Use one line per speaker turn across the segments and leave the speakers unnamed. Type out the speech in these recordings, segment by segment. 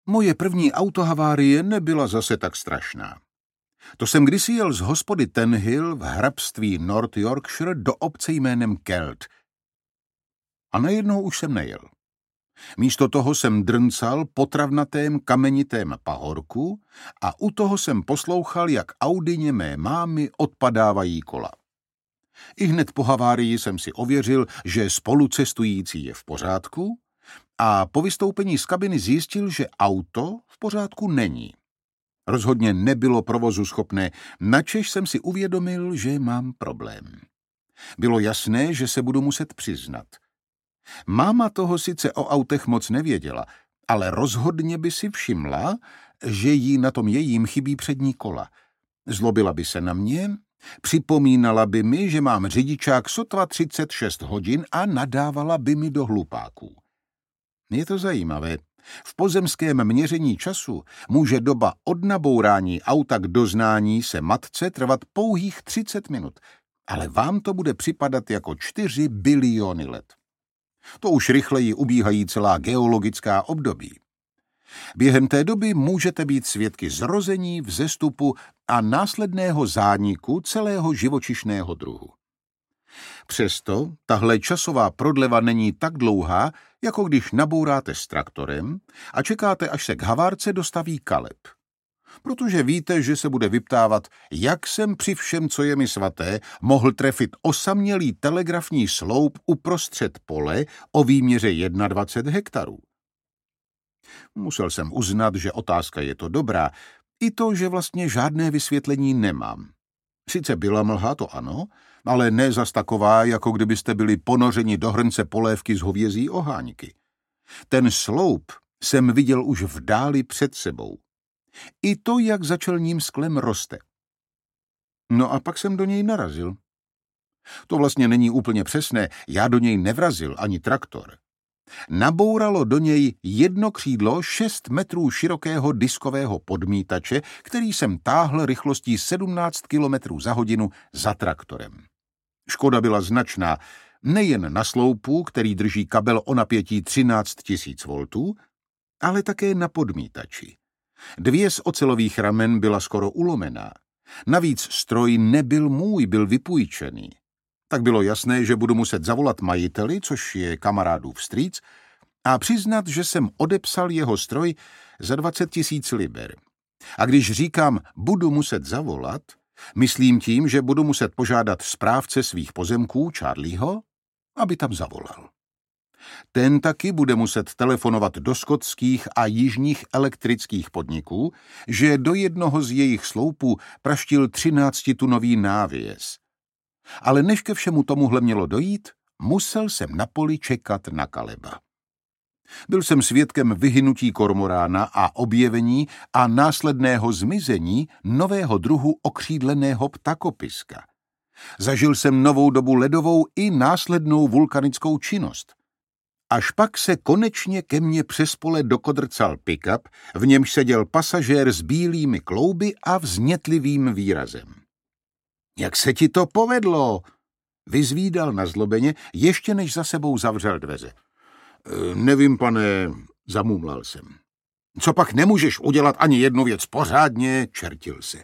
Moje první autohavárie nebyla zase tak strašná. To jsem kdysi jel z hospody Ten Hill v hrabství North Yorkshire do obce jménem Kelt. A najednou už jsem nejel. Místo toho jsem drncal po travnatém kamenitém pahorku a u toho jsem poslouchal, jak Audině mé mámy odpadávají kola. Ihned po havárii jsem si ověřil, že spolucestující je v pořádku a po vystoupení z kabiny zjistil, že auto v pořádku není. Rozhodně nebylo provozu schopné, načež jsem si uvědomil, že mám problém. Bylo jasné, že se budu muset přiznat. Máma toho sice o autech moc nevěděla, ale rozhodně by si všimla, že jí na tom jejím chybí přední kola. Zlobila by se na mě, připomínala by mi, že mám řidičák sotva 36 hodin a nadávala by mi do hlupáků. Je to zajímavé. V pozemském měření času může doba od nabourání auta k doznání se matce trvat pouhých 30 minut, ale vám to bude připadat jako 4 biliony let. To už rychleji ubíhají celá geologická období. Během té doby můžete být svědky zrození, vzestupu a následného zániku celého živočišného druhu. Přesto tahle časová prodleva není tak dlouhá, jako když nabouráte s traktorem a čekáte, až se k havárce dostaví kaleb. Protože víte, že se bude vyptávat, jak jsem při všem, co je mi svaté, mohl trefit osamělý telegrafní sloup uprostřed pole o výměře 21 hektarů. Musel jsem uznat, že otázka je to dobrá, i to, že vlastně žádné vysvětlení nemám. Sice byla mlha, to ano, ale ne zas taková, jako kdybyste byli ponořeni do hrnce polévky z hovězí oháňky. Ten sloup jsem viděl už v dáli před sebou. I to, jak za čelním sklem roste. No a pak jsem do něj narazil. To vlastně není úplně přesné, já do něj nevrazil ani traktor. Nabouralo do něj jedno křídlo 6 metrů širokého diskového podmítače, který jsem táhl rychlostí 17 km za hodinu za traktorem. Škoda byla značná, nejen na sloupu, který drží kabel o napětí 13 000 V, ale také na podmítači. 2 z ocelových ramen byla skoro ulomená. Navíc stroj nebyl můj, byl vypůjčený. Tak bylo jasné, že budu muset zavolat majiteli, což je kamarádův vstříc, a přiznat, že jsem odepsal jeho stroj za 20 000 liber. A když říkám budu muset zavolat, myslím tím, že budu muset požádat správce svých pozemků, Charlieho, aby tam zavolal. Ten taky bude muset telefonovat do skotských a jižních elektrických podniků, že do jednoho z jejich sloupů praštil 13tunový návěs. Ale než ke všemu tomuhle mělo dojít, musel jsem na poli čekat na Kaleba. Byl jsem svědkem vyhynutí kormorána a objevení a následného zmizení nového druhu okřídleného ptakopiska. Zažil jsem novou dobu ledovou i následnou vulkanickou činnost. Až pak se konečně ke mně přes pole dokodrcal pick-up, v němž seděl pasažér s bílými klouby a vznětlivým výrazem. Jak se ti to povedlo? Vyzvídal nazlobeně, ještě než za sebou zavřel dveře. Nevím, pane, zamumlal jsem. Co pak nemůžeš udělat ani jednu věc pořádně, čertil se.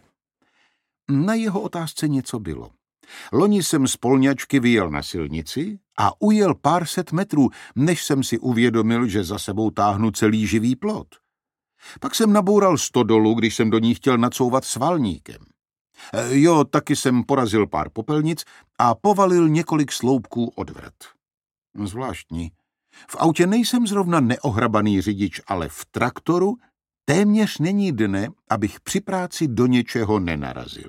Na jeho otázce něco bylo. Loni jsem z Polňačky vyjel na silnici a ujel pár set metrů, než jsem si uvědomil, že za sebou táhnu celý živý plot. Pak jsem naboural stodolu, když jsem do ní chtěl nacouvat svalníkem. Jo, taky jsem porazil pár popelnic a povalil několik sloupků odvrat. Zvláštní. V autě nejsem zrovna neohrabaný řidič, ale v traktoru téměř není dne, abych při práci do něčeho nenarazil.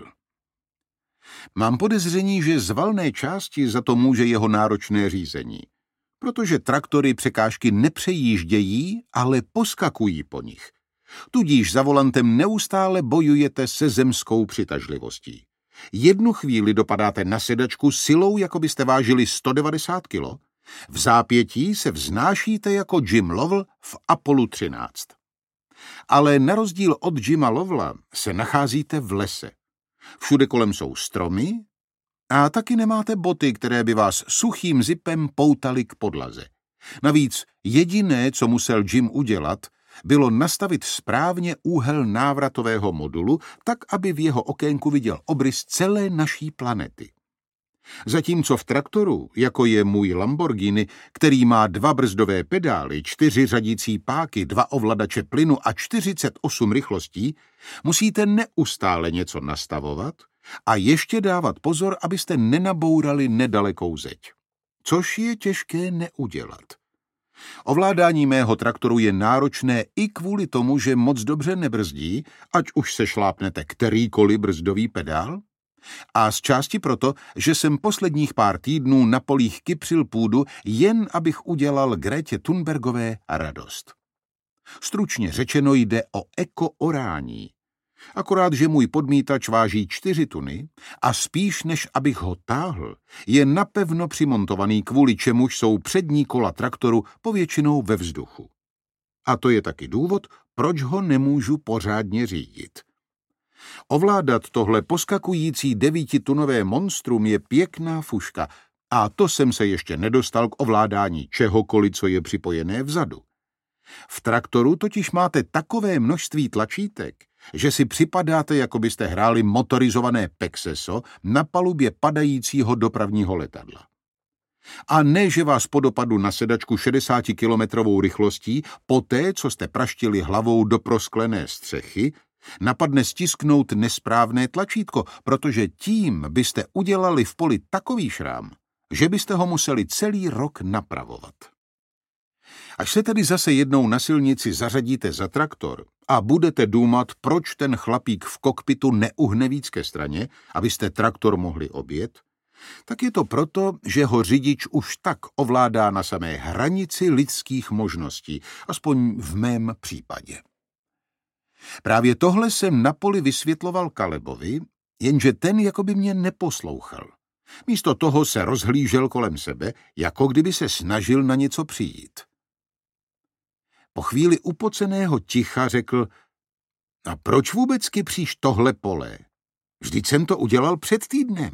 Mám podezření, že z valné části za to může jeho náročné řízení, protože traktory překážky nepřejíždějí, ale poskakují po nich. Tudíž za volantem neustále bojujete se zemskou přitažlivostí. Jednu chvíli dopadáte na sedačku silou, jako byste vážili 190 kilo, v zápětí se vznášíte jako Jim Lovell v Apollo 13. Ale na rozdíl od Jima Lovella se nacházíte v lese. Všude kolem jsou stromy a taky nemáte boty, které by vás suchým zipem poutaly k podlaze. Navíc jediné, co musel Jim udělat, bylo nastavit správně úhel návratového modulu, tak, aby v jeho okénku viděl obrys celé naší planety. Zatímco v traktoru, jako je můj Lamborghini, který má 2 brzdové pedály, 4 řadící páky, 2 ovladače plynu a 48 rychlostí, musíte neustále něco nastavovat a ještě dávat pozor, abyste nenabourali nedalekou zeď. Což je těžké neudělat. Ovládání mého traktoru je náročné i kvůli tomu, že moc dobře nebrzdí, ať už se šlápnete kterýkoliv brzdový pedál, a z části proto, že jsem posledních pár týdnů na polích kypřil půdu, jen abych udělal Grétě Thunbergové radost. Stručně řečeno jde o ekoorání. Akorát, že můj podmítač váží 4 tuny a spíš než abych ho táhl, je napevno přimontovaný, kvůli čemuž jsou přední kola traktoru povětšinou ve vzduchu. A to je taky důvod, proč ho nemůžu pořádně řídit. Ovládat tohle poskakující 9tunové monstrum je pěkná fuška a to jsem se ještě nedostal k ovládání čehokoliv, co je připojené vzadu. V traktoru totiž máte takové množství tlačítek, že si připadáte, jako byste hráli motorizované Pexeso na palubě padajícího dopravního letadla. A ne, že vás po dopadu na sedačku 60km rychlostí, poté, co jste praštili hlavou do prosklené střechy, napadne stisknout nesprávné tlačítko, protože tím byste udělali v poli takový šrám, že byste ho museli celý rok napravovat. Až se tedy zase jednou na silnici zařadíte za traktor a budete důmat, proč ten chlapík v kokpitu neuhne víc ke straně, abyste traktor mohli objet, tak je to proto, že ho řidič už tak ovládá na samé hranici lidských možností, aspoň v mém případě. Právě tohle jsem na poli vysvětloval Kalebovi, jenže ten jakoby mě neposlouchal. Místo toho se rozhlížel kolem sebe, jako kdyby se snažil na něco přijít. Po chvíli upoceného ticha řekl: a proč vůbec kypříš tohle pole? Vždyť jsem to udělal před týdnem.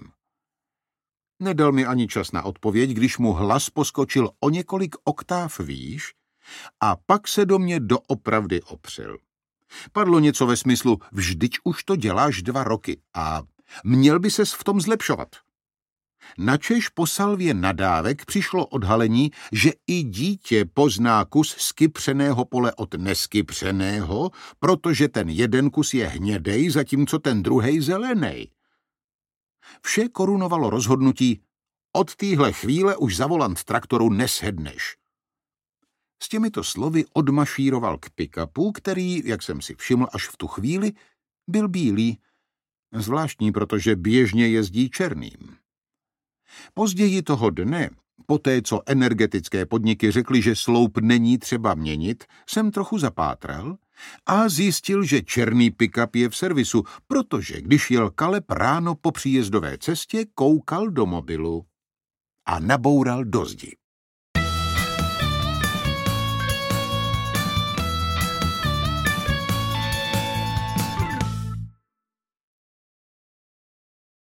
Nedal mi ani čas na odpověď, když mu hlas poskočil o několik oktáv výš a pak se do mě doopravdy opřel. Padlo něco ve smyslu: vždyť už to děláš 2 roky a měl by ses v tom zlepšovat. Načež po salvě nadávek přišlo odhalení, že i dítě pozná kus skypřeného pole od neskypřeného, protože ten jeden kus je hnědej, zatímco ten druhej zelenej. Vše korunovalo rozhodnutí: od téhle chvíle už za volant traktoru nesedneš. S těmito slovy odmašíroval k pick-upu, který, jak jsem si všiml až v tu chvíli, byl bílý. Zvláštní, protože běžně jezdí černým. Později toho dne, poté co energetické podniky řekly, že sloup není třeba měnit, jsem trochu zapátral a zjistil, že černý pick-up je v servisu, protože když jel Kaleb ráno po příjezdové cestě, koukal do mobilu a naboural do zdi.